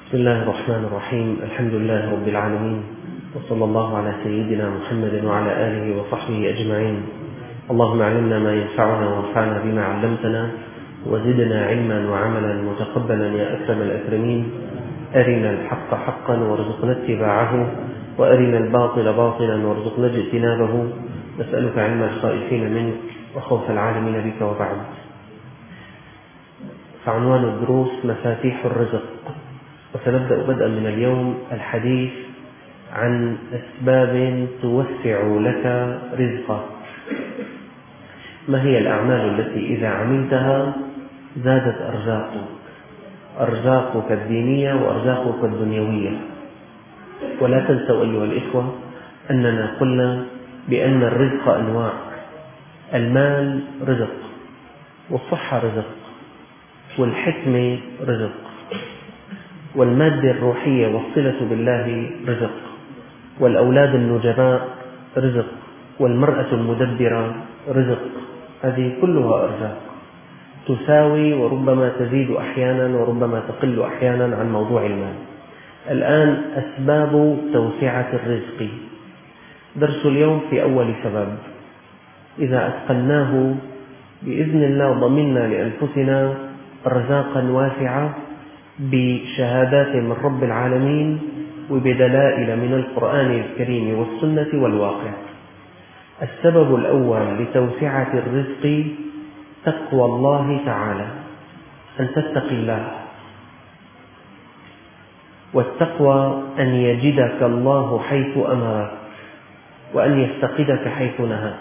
بسم الله الرحمن الرحيم. الحمد لله رب العالمين، وصلى الله على سيدنا محمد وعلى آله وصحبه أجمعين. اللهم علمنا ما ينفعنا وانفعنا بما علمتنا، وزدنا علما وعملا متقبلا يا أكرم الأكرمين. أرنا الحق حقا وارزقنا اتباعه، وأرنا الباطل باطلا وارزقنا اجتنابه. نسألك علم الخائفين منك وخوف العالمين بك. وبعد، فعنوان الدروس مفاتيح الرزق، وسنبدأ بدءا من اليوم الحديث عن أسباب توسع لك رزقك. ما هي الأعمال التي إذا عملتها زادت أرزاقك الدينية وأرزاقك الدنيوية؟ ولا تنسوا أيها الإخوة أننا قلنا بأن الرزق أنواع: المال رزق، والصحة رزق، والحكمة رزق، والمادة الروحية والصلة بالله رزق، والأولاد النجباء رزق، والمرأة المدبرة رزق. هذه كلها أرزاق تساوي، وربما تزيد أحيانا وربما تقل أحيانا عن موضوع المال. الآن أسباب توسعة الرزق. درس اليوم في أول سبب، إذا أتقناه بإذن الله ضمننا لأنفسنا أرزاقا واسعة بشهادات من رب العالمين وبدلائل من القرآن الكريم والسنة والواقع. السبب الأول لتوسعة الرزق تقوى الله تعالى، أن تتقي الله. والتقوى أن يجدك الله حيث أمرك، وأن يفتقدك حيث نهاك.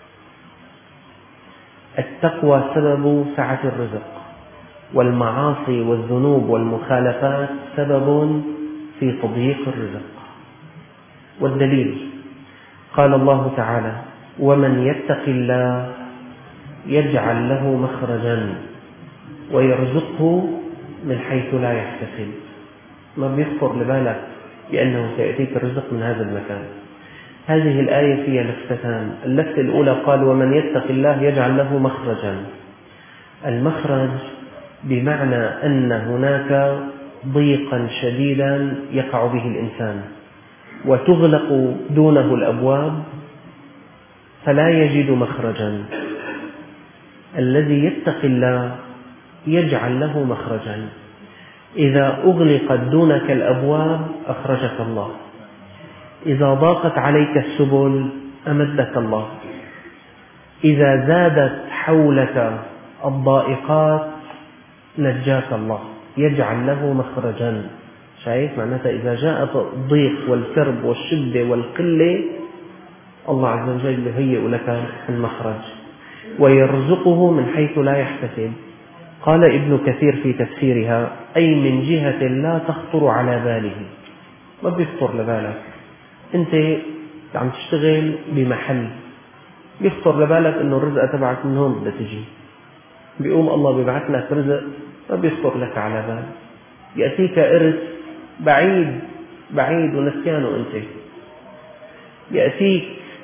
التقوى سبب سعة الرزق، والمعاصي والذنوب والمخالفات سبب في تضييق الرزق. والدليل قال الله تعالى: ومن يتق الله يجعل له مخرجا ويرزقه من حيث لا يحتسب. ما بيخطر لبالك بأنه سيأتيك الرزق من هذا المكان. هذه الآية فيها لفتان. اللفتة الأولى قال: ومن يتق الله يجعل له مخرجا. المخرج بمعنى أن هناك ضيقا شديدا يقع به الإنسان، وتغلق دونه الأبواب فلا يجد مخرجا. الذي يتقي الله يجعل له مخرجا. إذا أغلقت دونك الأبواب أخرجك الله، إذا ضاقت عليك السبل أمدك الله، إذا زادت حولك الضائقات نجاك الله، يجعل له مخرجا. شايف معناتها إذا جاءت الضيق والكرب والشدة والقلة الله عز وجل يهيئ لك المخرج. ويرزقه من حيث لا يحتسب. قال ابن كثير في تفسيرها: أي من جهة لا تخطر على باله. ما بيخطر لبالك. أنت عم تشتغل بمحل، بيخطر لبالك أنه الرزق تبعك من هون بدها تجي، بيقوم الله بيبعث لك رزق ما بيخطر لك على بال. يأتيك إرث بعيد ونسيانه أنت. يأتيك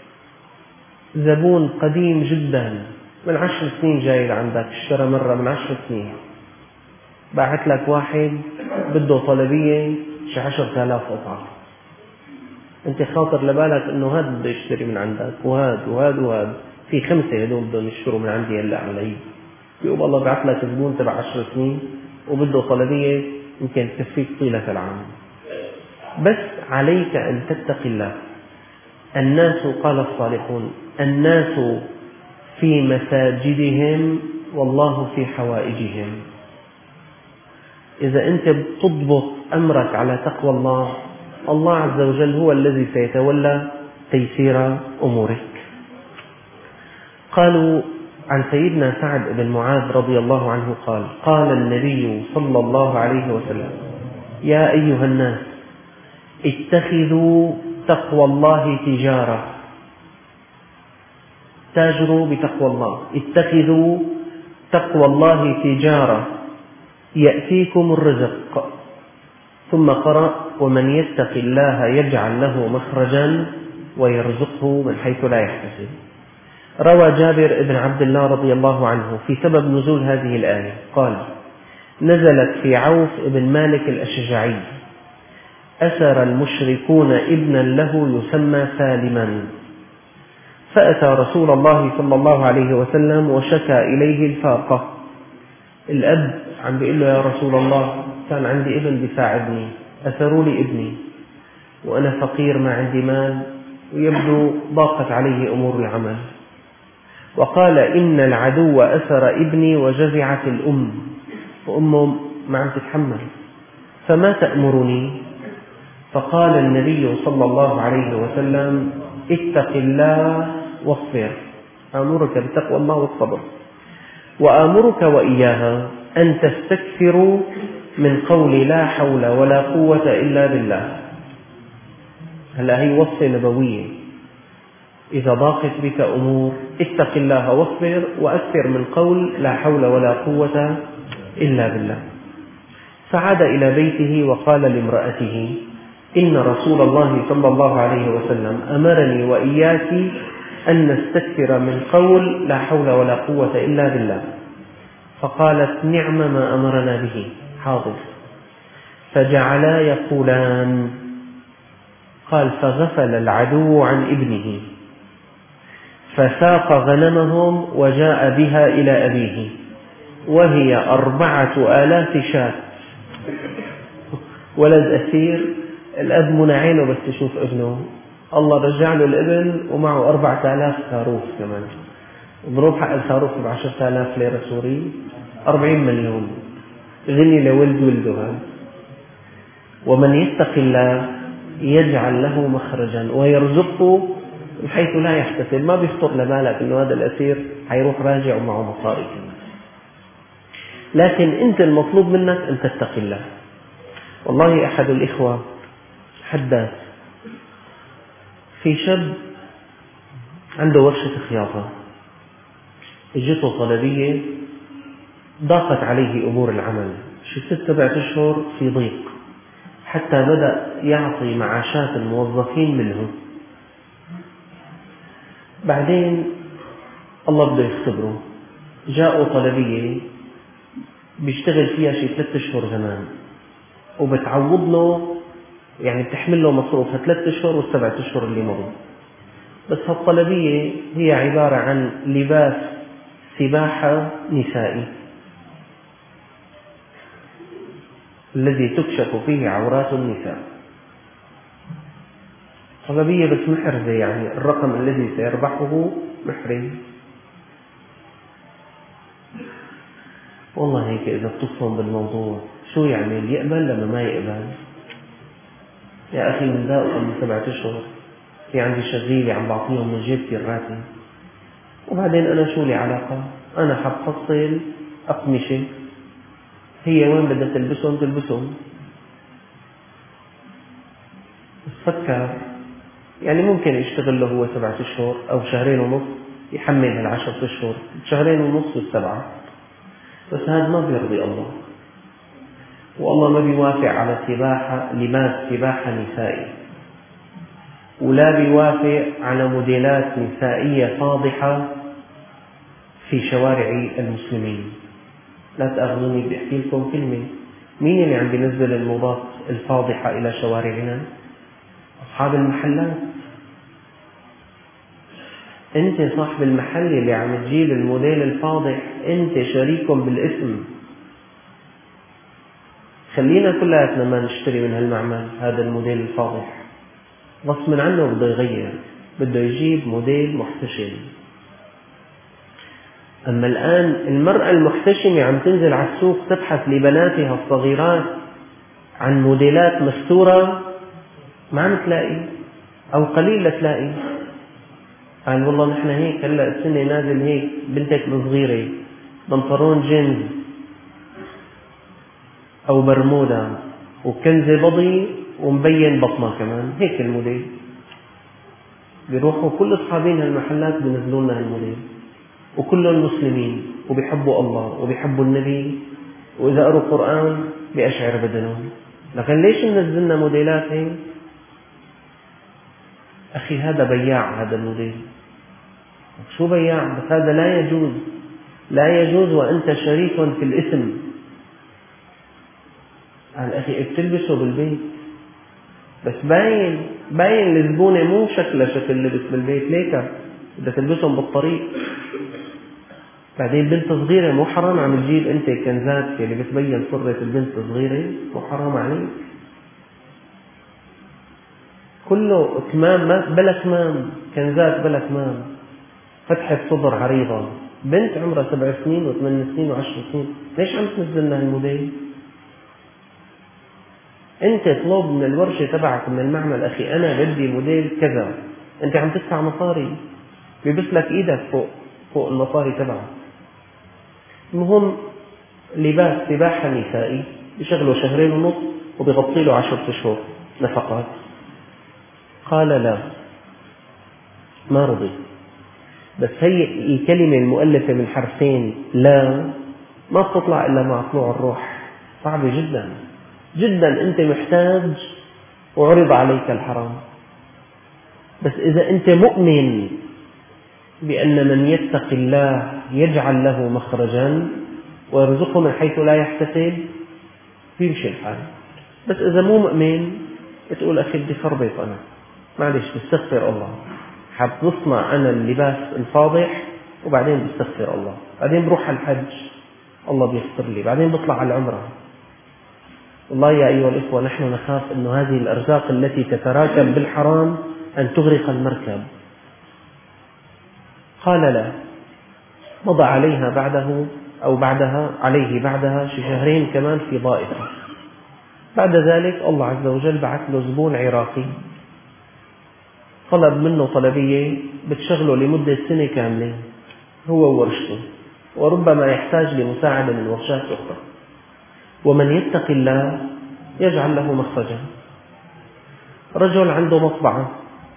زبون قديم جدا من 10 سنين جاي لعندك، اشترى مرة من 10 سنين، باعت لك واحد بده طلبية شي 10,000 قطعة. أنت خاطر لبالك إنه هذا بده يشتري من عندك، وهذا في 5 هدول بدهم يشتروا من عندي هلا على العيد. بيقوم الله بعث لك زبون تبع 10 سنين وبده طلبية يمكن تكفيك طيلة العام. بس عليك أن تتقي الله. الناس، قال الصالحون: الناس في مساجدهم والله في حوائجهم. إذا أنت بتضبط أمرك على تقوى الله، الله عز وجل هو الذي سيتولى تيسير أمورك. قالوا عن سيدنا سعد بن معاذ رضي الله عنه قال: قال النبي صلى الله عليه وسلم: يا أيها الناس اتخذوا تقوى الله تجارة. تاجروا بتقوى الله، اتخذوا تقوى الله تجارة يأتيكم الرزق. ثم قرأ: ومن يتق الله يجعل له مخرجا ويرزقه من حيث لا يحتسب. روى جابر بن عبد الله رضي الله عنه في سبب نزول هذه الآية قال: نزلت في عوف بن مالك الأشجعي أسر المشركون ابنا له يسمى سالما، فأتى رسول الله صلى الله عليه وسلم وشكى إليه الفاقة. الأب عم بيقول له: يا رسول الله، كان عندي ابن بيساعدني، أسروا لي ابني وأنا فقير ما عندي مال، ويبدو ضاقت عليه أمور العمل. وقال: إن العدو أسر ابني وجزعت الأم، وأمه ما عم تتحمل، فما تأمرني؟ فقال النبي صلى الله عليه وسلم: اتق الله واصبر. آمرك بتقوى الله والصبر، وآمرك وإياها أن تستكثروا من قول لا حول ولا قوة إلا بالله. هلا هي وصية نبوية، إذا ضاقت بك أمور اتق الله واصبر، وأكثر من قول لا حول ولا قوة إلا بالله. فعاد إلى بيته وقال لامرأته: إن رسول الله صلى الله عليه وسلم أمرني وإياك أن نستكثر من قول لا حول ولا قوة إلا بالله. فقالت: نعم ما أمرنا به، حاضر. فجعلا يقولان. قال: فغفل العدو عن ابنه، فساق غنمهم وجاء بها إلى أبيه، وهي 4000 شاة. ولد أسير، الأب منى عينه بس يشوف ابنه، الله رجع له الابن ومعه 4000 خروف كمان. ضرب حق الخروف ب10,000 ليرة سوري، 40 مليون. غني لولد ولده هذا. ومن يتق الله يجعل له مخرجا ويرزقه من حيث لا يحتسب. ما بيخطر لبالك إنه هذا الأسير حيروح راجع ومعه مصاري كمان. لكن أنت المطلوب منك أن تتقي الله. والله أحد الإخوة حدث في شاب عنده ورشة خياطة، اجته طلبية، ضاقت عليه أمور العمل، شي 6-7 أشهر في ضيق، حتى بدأ يعطي معاشات الموظفين منه. بعدين الله بده يختبره، جاءوا طلبية بيشتغل فيها شي 3 أشهر زمان، وبتعوض له، يعني بتحمل له مصروفها 3 أشهر و7 أشهر اللي مروا. بس هالطلبية هي عبارة عن لباس سباحة نسائي الذي تكشف فيه عورات النساء. طلبية بس محرزة، يعني الرقم الذي سيربحه محرز. والله هيك إذا بتصم بالموضوع شو يعمل؟ يقبل لما ما يقبل؟ يا أخي من ذا من 7 أشهر في عندي شغيلة عم بعطيهم من جيبتي الراتب، وبعدين أنا شو لي علاقة؟ أنا حبفصل أقمشة، هي وين بدها تلبسهم تلبسهم. فكر، يعني ممكن يشتغل له هو 7 أشهر أو 2.5 يحمل 10 أشهر، 2.5 و7، بس هذا ما بيرضي الله. والله ما بيوافق على لباس سباحة نسائي، ولا بيوافق على موديلات نسائية فاضحة في شوارع المسلمين. لا تأخذوني بدي أحكي لكم كلمة، مين اللي عم بينزل الموضات الفاضحة إلى شوارعنا؟ أصحاب المحلات. أنت صاحب المحل اللي عم تجيب الموديل الفاضح، أنت شريكهم بالإثم. خلينا كلياتنا ما نشتري من هالمعمل هذا الموديل الفاضح، غصب عنه بده يغير، بده يجيب موديل محتشم. أما الآن المرأة المحتشمة عم تنزل على السوق تبحث لبناتها الصغيرات عن موديلات مستورة، ما عم تلاقي أو قليل لتلاقي. قال والله نحن هيك هلا السنة نازل هيك بنتك الصغيرة بنطلون جينز أو برمودا وكنزة بضي ومبين بطنها كمان، هيك الموديل. بيروحوا كل أصحابين هالمحلات بينزلوا لنا هالموديل، وكلهم مسلمين وبيحبوا الله وبيحبوا النبي، وإذا قروا القرآن بأشعر بدنهم. لكن ليش منزلنا موديلات هيك؟ أخي هذا بياع، هذا الموديل. شو بياع؟ بس هذا لا يجوز، لا يجوز وأنت شريك في الإثم. قال أخي بتلبسه بالبيت، بس باين الزبونة مو شكلها شكل لبس بالبيت، ليك بدها تلبسهم بالطريق. بعدين بنت صغيرة، مو حرام عم تجيب أنت كنزات اللي بتبين صرة البنت الصغيرة؟ مو حرام عليك؟ كله كمام، بلا كمام، كنزات بلا كمام، فتحة صدر عريضة، بنت عمرها 7 سنين و8 سنين و10 سنين، ليش عم تنزلنا هالموديل؟ أنت اطلب من الورشة تبعك من المعمل، أخي أنا بدي موديل كذا، أنت عم تدفع مصاري، بيبس لك إيدك فوق المصاري تبعك. المهم لباس سباحة نسائي بشغله 2.5 وبيغطي له 10 أشهر نفقات. قال لا، ما رضي. بس هي الكلمة المؤلفة من حرفين لا ما بتطلع إلا مع طلوع الروح، صعبة جدا جدا. أنت محتاج وعرض عليك الحرام. بس إذا أنت مؤمن بأن من يتق الله يجعل له مخرجا ويرزقه من حيث لا يحتسب بيمشي الحال. بس إذا مو مؤمن بتقول أخي بدي خربط، أنا معلش بستغفر الله، حاب نصنع أنا اللباس الفاضح وبعدين بستغفر الله، بعدين بروح على الحج الله بيغفر لي، بعدين بطلع على العمرة. والله يا أيها الإخوة نحن نخاف أن هذه الأرزاق التي تتراكم بالحرام أن تغرق المركب. قال لا. مضى عليها بعدها 2 شهر كمان في ضائفة. بعد ذلك الله عز وجل بعث له زبون عراقي طلب منه طلبية بتشغله لمدة 1 سنة كاملة هو وورشته، وربما يحتاج لمساعدة من ورشات أخرى. ومن يتق الله يجعل له مخرجا. رجل عنده مطبعة،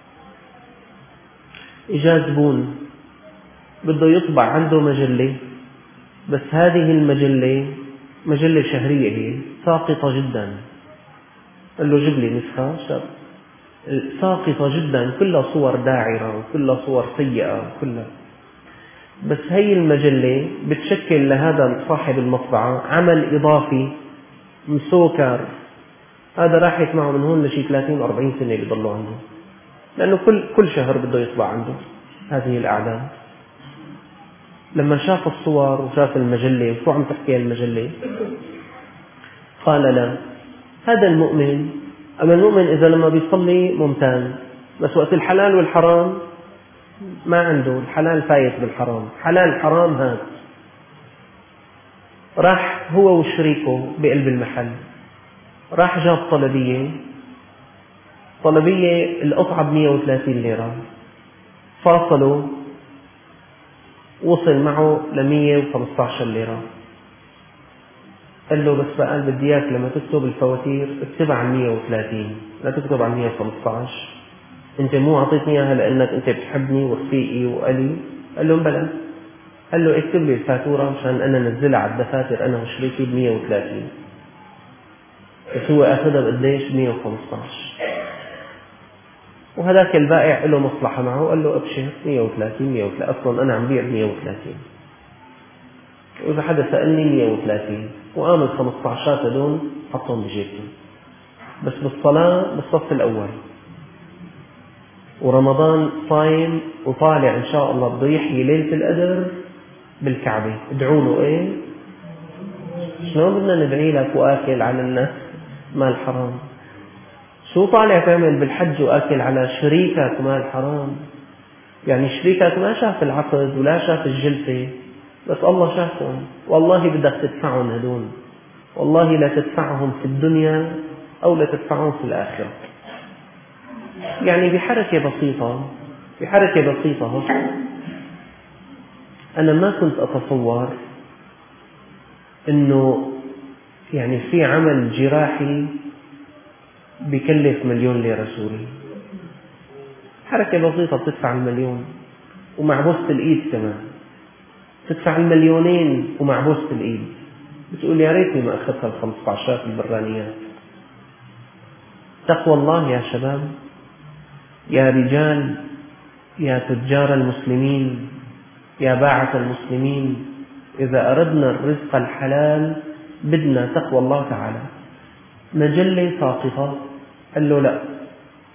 إجا زبون بده يطبع عنده مجلة، بس هذه المجلة مجلة شهرية هي ساقطة جدا. قال له جيب لي نسخة ساقطة جدا، كلها صور داعرة وكلها صور سيئة كلها. بس هي المجلة بتشكل لهذا صاحب المطبعة عمل إضافي مسوكر، هذا راحت معه من هون لشي 30-40 سنة بيضلوا عنده، لأنه كل شهر بده يطبع عنده هذه الأعداد. لما شاف الصور وشاف المجلة وشو عم تحكي المجلة قال لا، هذا المؤمن. أما المؤمن إذا لما بيصلي ممتاز، بس وقت الحلال والحرام ما عنده، الحلال فايت بالحرام، حلال حرام هات. راح هو وشريكه بقلب المحل، راح جاب طلبية القطعة ب130 ليرة، فاصلوا وصل معه ل115 ليرة. قال له بس بقى بدي اياك لما تكتب الفواتير اكتبها عن 130 لا تكتب عن 115، انت مو اعطيتني اياها لانك انت بتحبني ورفيقي وقلي. قال له بلى. قال له اكتب لي الفاتورة مشان انا نزلها على الدفاتر انا وشريكي ب130. بس هو اخذها بقديش؟ 115. وهذاك البائع له مصلحة معه، قال له ابشر 130 اصلا انا عم بيع 130، وإذا حدا سألني 130. وقام ال15 هدول حطهم بجيبته. بس بالصلاة بالصف الأول، ورمضان صايم وطالع إن شاء الله بده يحيي ليلة القدر بالكعبة. ادعوا له إيه؟ شلون بدنا ندعي لك وآكل على الناس مال حرام؟ شو طالع تعمل بالحج وآكل على شريكك مال حرام؟ يعني شريكك ما شاف العقد ولا شاف الجلسة، بس الله شافهم. والله بدك تدفعهم هدول، والله لا تدفعهم في الدنيا أو لا تدفعهم في الآخرة. يعني بحركة بسيطة أنا ما كنت أتصور إنه يعني في عمل جراحي بيكلف 1,000,000 ليرة سوري. حركة بسيطة بتدفع 1,000,000 ومعبوسة الإيد كمان، تدفع 2,000,000 ومعبوسة الإيد. بتقول يا ريتني ما أخذت ال15 البرانيات. تقوى الله يا شباب، يا رجال، يا تجار المسلمين، يا باعة المسلمين، إذا أردنا الرزق الحلال بدنا تقوى الله تعالى. مجلة ساقطة، قال له لا،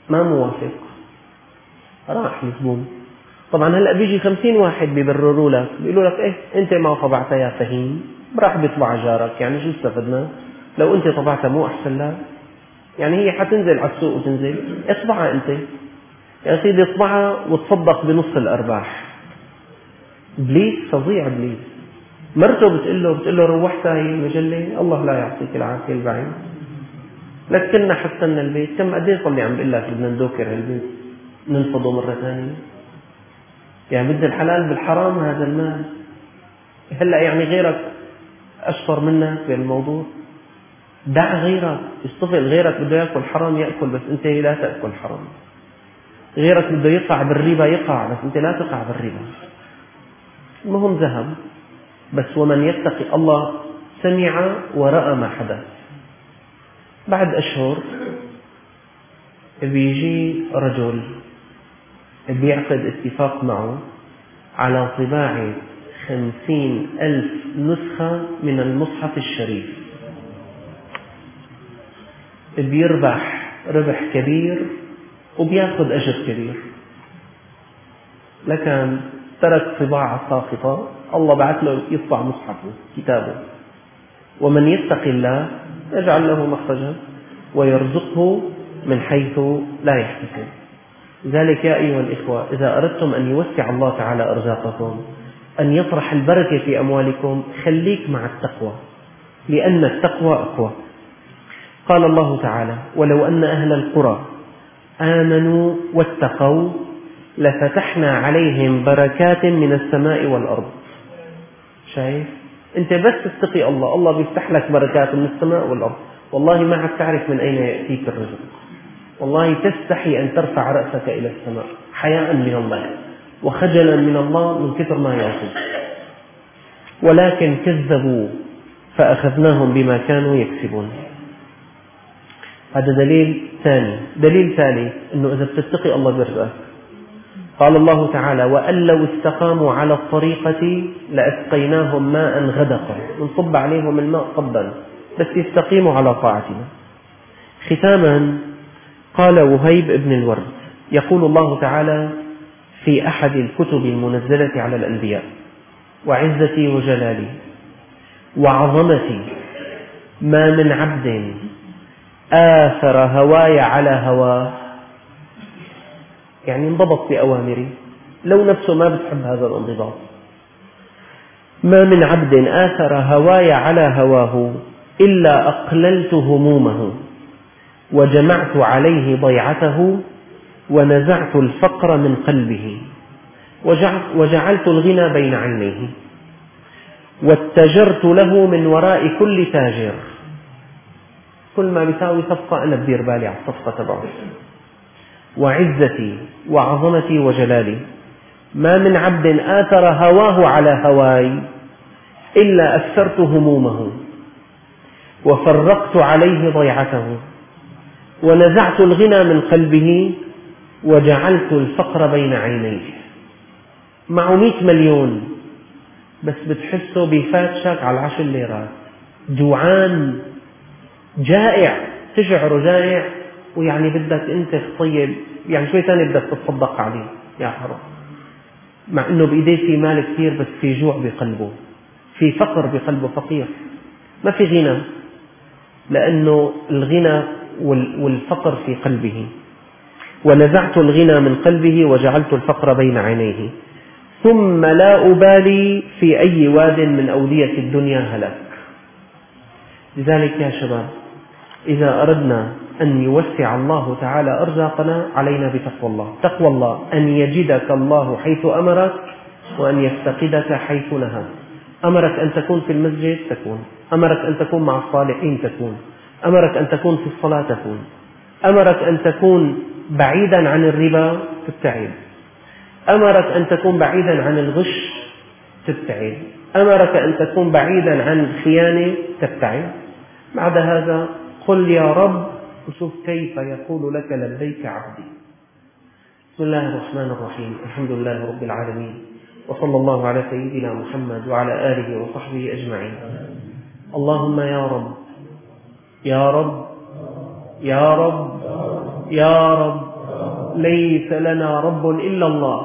ما موافق، راح الزبون. طبعا هلأ بيجي 50 واحد بيبرروا لك، بيقولوا لك إيه أنت ما طبعتها يا فهيم، راح بيطبع جارك، يعني شو استفدنا؟ لو أنت طبعتها مو أحسن لك؟ يعني هي حتنزل على السوق وتنزل، اطبعها أنت يا سيدي، اطبعها وتصدق بنص الأرباح. إبليس فظيع، إبليس مرته بتقول له روحتها هي المجلة، الله لا يعطيك العافية البعيد، لك كنا حسنا البيت، كم قد ايه صار لي عم بقول لك بدنا ندوكر هالبيت ننفضه مرة ثانية. يعني بدي الحلال بالحرام هذا المال. هلا يعني غيرك أشطر منك بالموضوع، دع غيرك يصطفل، غيرك بده يأكل حرام يأكل، بس أنت لا تأكل حرام. غيرك بده يقع بالربا يقع، بس أنت لا تقع بالربا. المهم ذهب، بس ومن يتقي الله سمع ورأى ما حدث. بعد أشهر بيجي رجل بيعقد اتفاق معه على طباعة 50,000 نسخة من المصحف الشريف، بيربح ربح كبير وبياخذ أجر كبير، لكن ترك طباعة ساقطة، الله بعث له يطبع مصحفه كتابه. ومن يتق الله يجعل له مخرجا ويرزقه من حيث لا يحتسب. لذلك يا أيها الإخوة، إذا أردتم أن يوسع الله تعالى أرزاقكم، أن يطرح البركة في أموالكم، خليك مع التقوى، لأن التقوى أقوى. قال الله تعالى: ولو أن أهل القرى آمنوا واتقوا لفتحنا عليهم بركات من السماء والأرض. شايف؟ أنت بس تتقي الله، الله بيفتح لك بركات من السماء والأرض. والله ما عاد تعرف من أين يأتيك الرزق، والله تستحي أن ترفع رأسك إلى السماء حياء من الله وخجلا من الله من كثر ما يعطي. ولكن كذبوا فأخذناهم بما كانوا يكسبون. هذا دليل ثاني. دليل ثالث أنه إذا بتتقي الله بيرزقك. قال الله تعالى: وأن لو استقاموا على الطريقة لأسقيناهم ماء غدقا، نصب عليهم الماء صبا، بس يستقيموا على طاعتنا. ختاما، قال وهيب بن الورد: يقول الله تعالى في أحد الكتب المنزلة على الأنبياء: وعزتي وجلالي وعظمتي ما من عبد آثر هواي على هواه، يعني انضبط بأوامري لو نفسه ما بتحب هذا الانضباط. ما من عبد آثر هواي على هواه إلا أقللت همومه وجمعت عليه ضيعته ونزعت الفقر من قلبه وجعلت الغنى بين عينيه واتجرت له من وراء كل تاجر. كل ما بيساوي صفقة أنا بدير بالي على الصفقة تبعه. وعزتي وعظمتي وجلالي ما من عبد آثر هواه على هواي إلا أكثرت همومه وفرقت عليه ضيعته ونزعت الغنى من قلبه وجعلت الفقر بين عينيه. معه 100 مليون بس بتحسه بفاتشك على 10 ليرات، جوعان جائع، تشعره جائع، ويعني بدك أنت تطيب، يعني شوي ثاني بدك تتصدق عليه، يا حرام. مع أنه بإيديه في مال كثير بس في جوع بقلبه، في فقر بقلبه، فقير، ما في غنى، لأنه الغنى والفقر في قلبه. ونزعت الغنى من قلبه وجعلت الفقر بين عينيه ثم لا أبالي في أي واد من أودية الدنيا هلك. لذلك يا شباب، إذا أردنا أن يوسع الله تعالى أرزاقنا علينا بتقوى الله. تقوى الله أن يجدك الله حيث أمرك وأن يفتقدك حيث نهاك. أمرك أن تكون في المسجد تكون، أمرك أن تكون مع الصالحين تكون، أمرك أن تكون في الصلاة تكون، أمرك أن تكون بعيدا عن الربا تبتعد، أمرك أن تكون بعيدا عن الغش تبتعد، أمرك أن تكون بعيدا عن الخيانة تبتعد. بعد هذا قل يا رب وشوف كيف يقول لك لبيك عبدي. بسم الله الرحمن الرحيم. الحمد لله رب العالمين، وصلى الله على سيدنا محمد وعلى آله وصحبه أجمعين. اللهم يا رب يا رب يا رب يا رب ليس لنا رب إلا الله،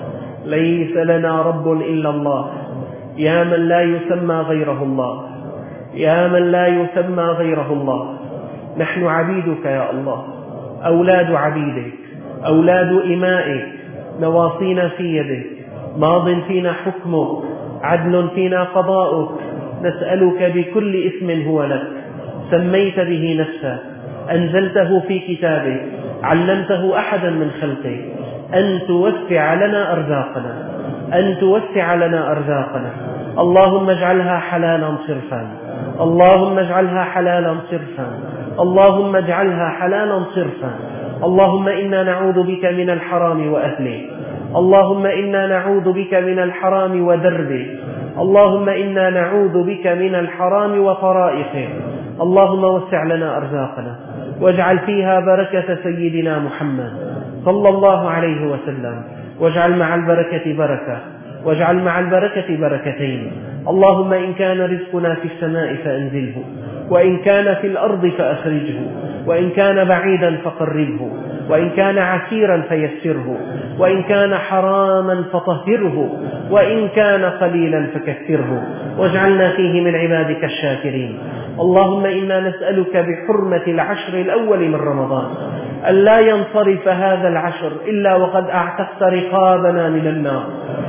ليس لنا رب إلا الله، يا من لا يسمى غيره الله، يا من لا يسمى غيره الله. نحن عبيدك يا الله، أولاد عبيدك، أولاد إمائك، نواصينا في يدك، ماض فينا حكمك، عدل فينا قضاؤك. نسألك بكل اسم هو لك سميت به نفسك، أنزلته في كتابك، علمته أحدا من خلقك، أن توسع لنا أرزاقنا، أن توسع لنا أرزاقنا. اللهم اجعلها حلالا صرفا، اللهم اجعلها حلالا صرفا، اللهم اجعلها حلالا صرفا. اللهم إنا نعوذ بك من الحرام وأهله، اللهم إنا نعوذ بك من الحرام ودربه، اللهم إنا نعوذ بك من الحرام وطرائقه. اللهم وسع لنا أرزاقنا واجعل فيها بركة سيدنا محمد صلى الله عليه وسلم، واجعل مع البركة بركة، واجعل مع البركة بركتين. اللهم إن كان رزقنا في السماء فأنزله، وإن كان في الأرض فأخرجه، وإن كان بعيدا فقربه، وإن كان عسيرا فيسره، وإن كان حراما فطهره، وإن كان قليلا فكثره، واجعلنا فيه من عبادك الشاكرين. اللهم إنا نسألك بحرمة العشر الأول من رمضان أن لا ينصرف هذا العشر إلا وقد أعتقت رقابنا من النار.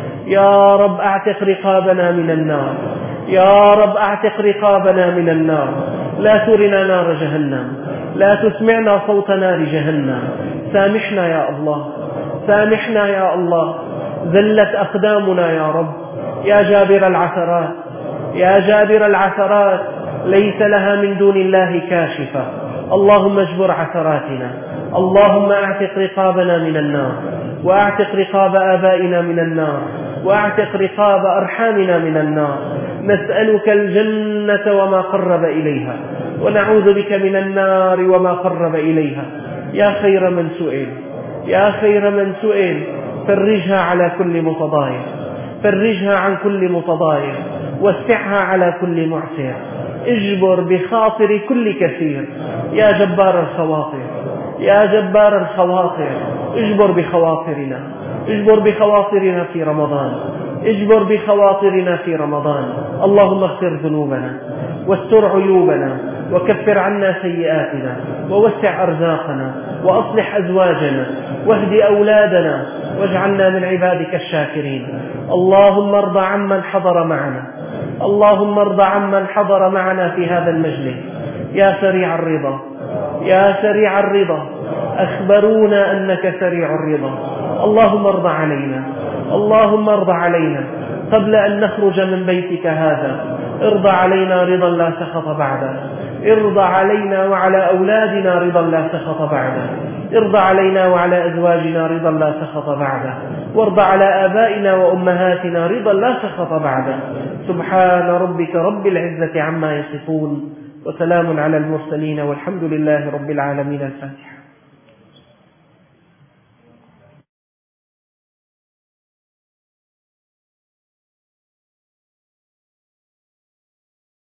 يا رب أعتق رقابنا من النار، يا رب أعتق رقابنا من النار. لا ترنا نار جهنم، لا تسمعنا صوت نار جهنم. سامحنا يا الله، سامحنا يا الله، زلت أقدامنا يا رب. يا جابر العثرات، يا جابر العثرات، ليس لها من دون الله كاشفة. اللهم اجبر عثراتنا، اللهم اعتق رقابنا من النار، واعتق رقاب آبائنا من النار، واعتق رقاب أرحامنا من النار. نسألك الجنة وما قرب إليها، ونعوذ بك من النار وما قرب إليها. يا خير من سئل، يا خير من سئل، فرجها على كل متضايق، فرجها عن كل متضايق، وسعها على كل معسر، اجبر بخاطر كل كثير. يا جبار الخواطر، يا جبار الخواطر، اجبر بخواطرنا، اجبر بخواطرنا في رمضان، اجبر بخواطرنا في رمضان. اللهم اغفر ذنوبنا واستر عيوبنا وكفر عنا سيئاتنا ووسع أرزاقنا وأصلح أزواجنا واهد أولادنا واجعلنا من عبادك الشاكرين. اللهم ارض عمن حضر معنا، اللهم ارض عمن حضر معنا في هذا المجلس. يا سريع الرضا، يا سريع الرضا، أخبرونا أنك سريع الرضا. اللهم ارض علينا، اللهم ارض علينا قبل أن نخرج من بيتك هذا. ارض علينا رضا لا سخط بعده، ارض علينا وعلى أولادنا رضا لا سخط بعده، ارض علينا وعلى أزواجنا رضا لا سخط بعده، وارض على آبائنا وأمهاتنا رضا لا سخط بعده. سبحان ربك رب العزة عما يصفون، وسلام على المرسلين، والحمد لله رب العالمين. الفاتحة.